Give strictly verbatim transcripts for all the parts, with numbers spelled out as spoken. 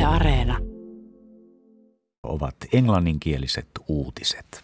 Areena. Ovat englanninkieliset uutiset.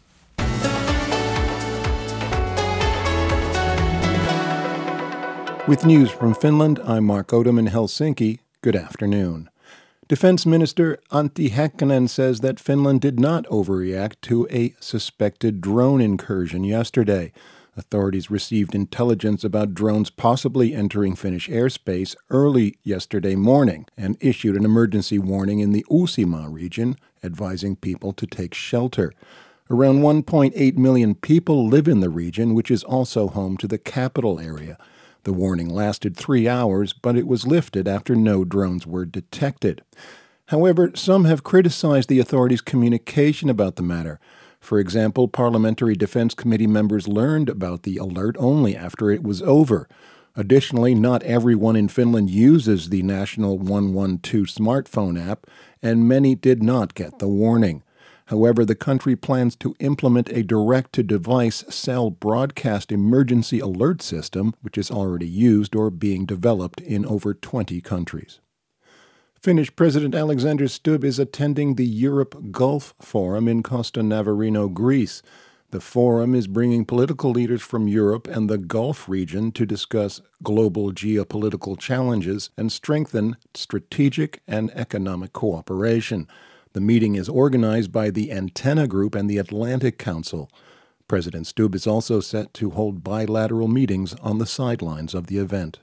With news from Finland, I'm Mark Odom in Helsinki. Good afternoon. Defense Minister Antti Häkkänen says that Finland did not overreact to a suspected drone incursion yesterday. Authorities received intelligence about drones possibly entering Finnish airspace early yesterday morning and issued an emergency warning in the Uusimaa region, advising people to take shelter. Around one point eight million people live in the region, which is also home to the capital area. The warning lasted three hours, but it was lifted after no drones were detected. However, some have criticized the authorities' communication about the matter. For example, Parliamentary Defense Committee members learned about the alert only after it was over. Additionally, not everyone in Finland uses the National one one two smartphone app, and many did not get the warning. However, the country plans to implement a direct-to-device cell broadcast emergency alert system, which is already used or being developed in over twenty countries. Finnish President Alexander Stubb is attending the Europe Gulf Forum in Costa Navarino, Greece. The forum is bringing political leaders from Europe and the Gulf region to discuss global geopolitical challenges and strengthen strategic and economic cooperation. The meeting is organized by the Antenna Group and the Atlantic Council. President Stubb is also set to hold bilateral meetings on the sidelines of the event.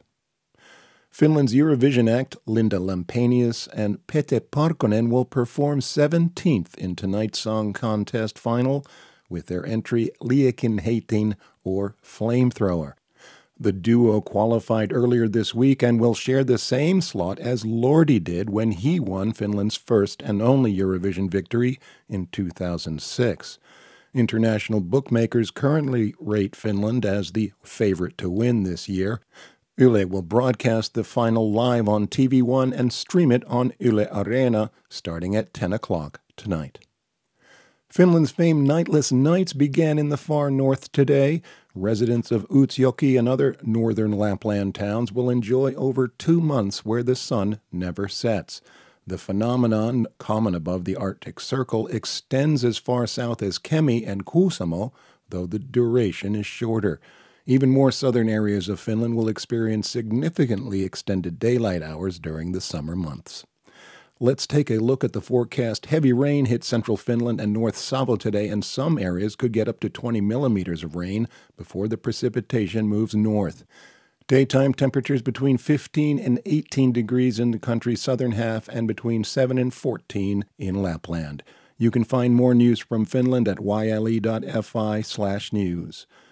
Finland's Eurovision act, Linda Lampenius and Pete Parkkonen, will perform seventeenth in tonight's song contest final with their entry Liekinheitin, or Flamethrower. The duo qualified earlier this week and will share the same slot as Lordi did when he won Finland's first and only Eurovision victory in two thousand six. International bookmakers currently rate Finland as the favorite to win this year. Yle will broadcast the final live on T V one and stream it on Yle Areena starting at ten o'clock tonight. Finland's famed nightless nights began in the far north today. Residents of Utsjoki and other northern Lapland towns will enjoy over two months where the sun never sets. The phenomenon, common above the Arctic Circle, extends as far south as Kemi and Kuusamo, though the duration is shorter. Even more southern areas of Finland will experience significantly extended daylight hours during the summer months. Let's take a look at the forecast. Heavy rain hit central Finland and North Savo today, and some areas could get up to twenty millimeters of rain before the precipitation moves north. Daytime temperatures between fifteen and eighteen degrees in the country's southern half and between seven and fourteen in Lapland. You can find more news from Finland at yle dot fi slash news.